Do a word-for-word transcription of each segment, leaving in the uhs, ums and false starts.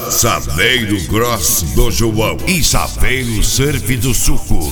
Saveiro Gross do João e Saveiro Surf do Suco.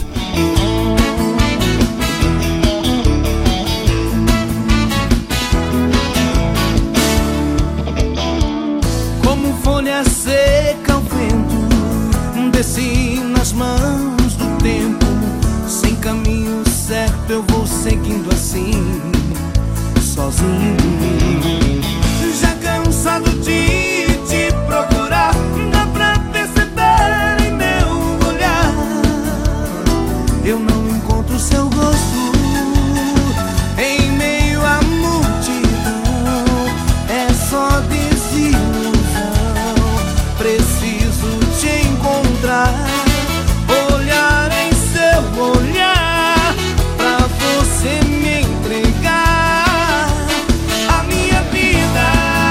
Como folha seca ao vento, desci nas mãos do tempo. Sem caminho certo eu vou seguindo assim, sozinho. Já cansado de te procurar, dá pra perceber em meu olhar. Eu não encontro seu rosto em meio à multidão. É só desilusão. Preciso te encontrar, olhar em seu olhar, pra você me entregar a minha vida,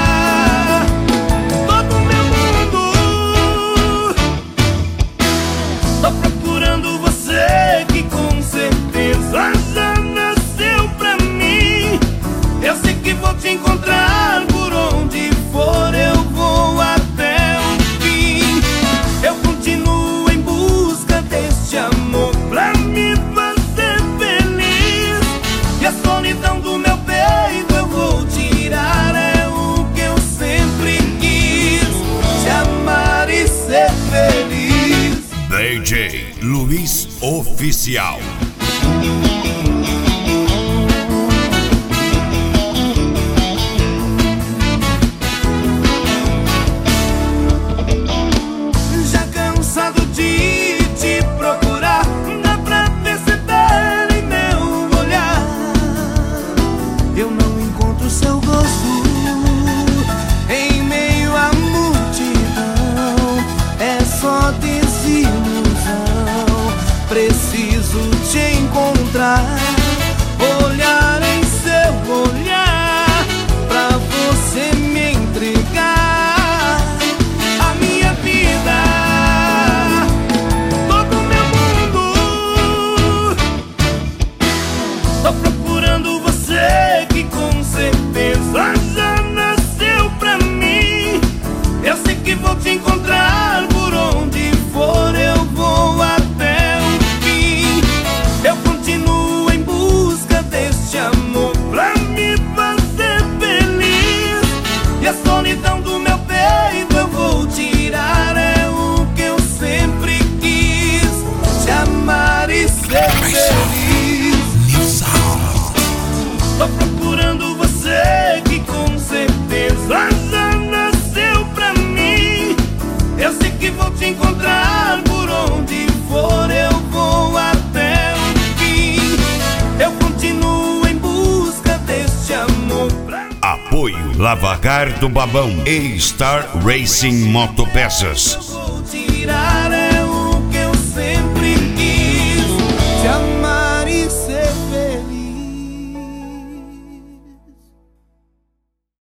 todo o meu mundo. Tô procurando você que com certeza já nasceu pra mim. Eu sei que vou te encontrar por onde for, eu vou até o fim. Eu continuo em busca deste amor pra me fazer feliz. E a solidão do meu peito eu vou tirar, é o que eu sempre quis, te amar e ser feliz. D J Luiz Oficial. Já cansado de te procurar, dá pra perceber em meu olhar. Eu não encontro seu rosto em meio à multidão. É só desilusão. Preciso te encontrar, olhar em seu olhar, pra você me entregar a minha vida, todo o meu mundo. Tô procurando você que com certeza já nasceu pra mim. Eu sei que vou te encontrar por onde for, eu vou até o fim. Eu continuo em busca deste amor pra me fazer feliz. E a solidão do meu peito eu vou tirar, é o que eu sempre quis, te amar e ser feliz. Tô procurando você que com certeza já nasceu pra mim. Eu sei que vou te encontrar por onde for, eu vou até o fim. Eu continuo em busca deste amor pra mim. Apoio Lavagar do Babão e Star Racing Motopeças.